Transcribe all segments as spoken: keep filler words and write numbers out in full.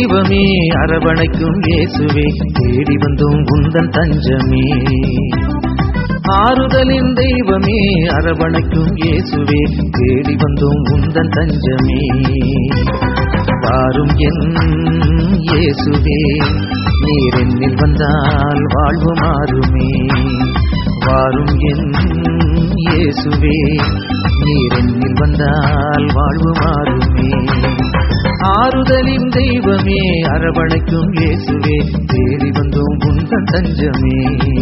தெய்வமே அரவணைக்கும் இயேசுவே தேடி வந்தோம் உந்தன் தஞ்சமே. ஆறுதலின் தெய்வமே அரவணைக்கும் இயேசுவே தேடி வந்தோம் உந்தன் தஞ்சமே. வாரும் என் இயேசுவே நீர் என்னில் வந்தால் வாழ்வு மாறுமே. வாரும் என் இயேசுவே நீர் என்னில் வந்தால் வாழ்வு மாறுமே. ஆறுதலின் தெய்வமே அரவணைக்கும் இயேசுவே தேடி வந்தோம் உந்தன் தஞ்சமே.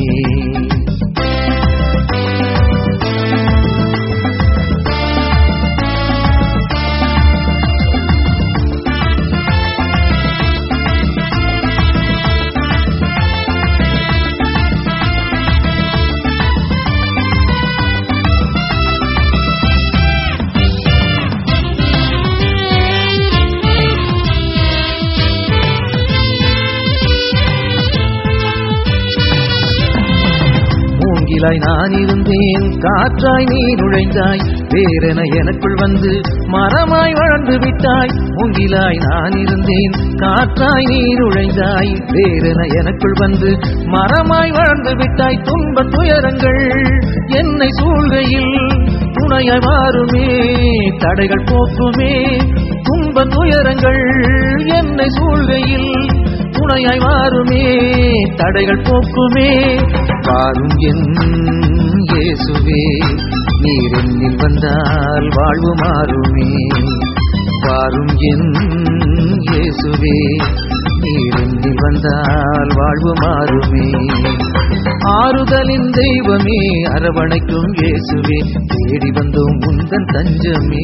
நான் இருந்தேன் காற்றாய் நீ நுழைந்தாய் வேறென எனக்குள் வந்து மரமாய் வளர்ந்து விட்டாய். மூங்கிலாய் நான் இருந்தேன் காற்றாய் நீ நுழைந்தாய் வேறென எனக்குள் வந்து மரமாய் வளர்ந்து விட்டாய். துன்ப துயரங்கள் என்னை சூழ்கையில் துணையாய் மாறுமே தடைகள் போக்குமே. துன்ப துயரங்கள் என்னை சூழ்கையில் துணையாய் மாறுமே தடைகள் போக்குமே. வாரும் என் இயேசுவே நீர் என்னில் வந்தால் வாழ்வு மாறுமே. வாரும் என் இயேசுவே நீர் என்னில் வந்தால் வாழ்வு மாறுமே. ஆறுதலின் தெய்வமே அரவணைக்கும் இயேசுவே தேடி வந்தோம் உந்தன் தஞ்சமே.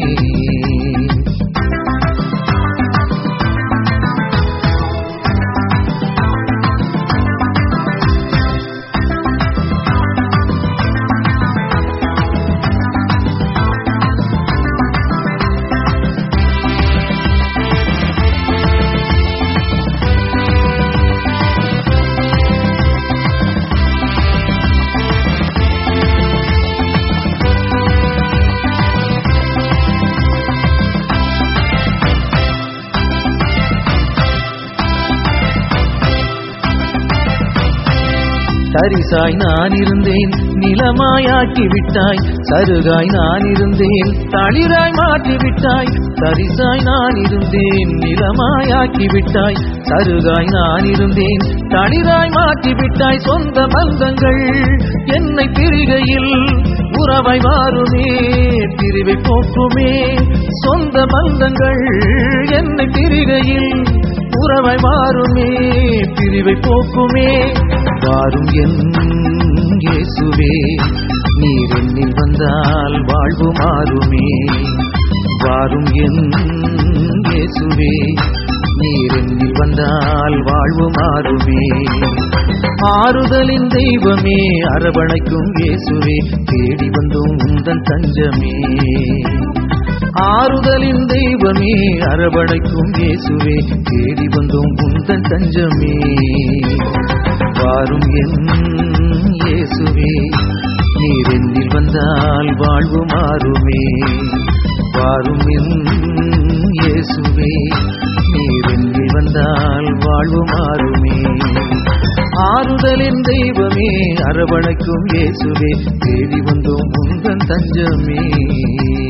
தரிசாய் நான் இருந்தேன் நிலமாயாக்கி விட்டாய். சருகாய் நான் இருந்தேன் தளிராய் மாற்றி விட்டாய். தரிசாய் நான் இருந்தேன் நிலமாயாக்கி விட்டாய். சருகாய் நான் இருந்தேன் தளிராய் மாற்றி விட்டாய். சொந்த பந்தங்கள் என்னை பிரிகையில் உறவாய் மாறுமே பிரிவை போக்குமே. சொந்த பந்தங்கள் என்னை பிரிகையில் உறவாய் மாறுமே பிரிவை போக்குமே. வாரும் என் இயேசுவே நீர் என்னில் வந்தால் வாழ்வு மாறுமே. வாரும் என் இயேசுவே நீர் என்னில் வந்தால் வாழ்வு மாறுமே. ஆறுதலின் தெய்வமே அரவணைக்கும் இயேசுவே தேடி வந்தோம் உந்தன் தஞ்சமே. ஆறுதலின் தெய்வமே அரவணைக்கும் இயேசுவே தேடி வந்தோம் உந்தன் தஞ்சமே. வாரும் என் இயேசுவே நீர் என்னில் வந்தால் வாழ்வு மாறுமே. வாரும் என் இயேசுவே நீர் என்னில் வந்தால் வாழ்வு மாறுமே. ஆறுதலின் தெய்வமே அரவணைக்கும் இயேசுவே தேடி வந்தோம் உந்தன் தஞ்சமே.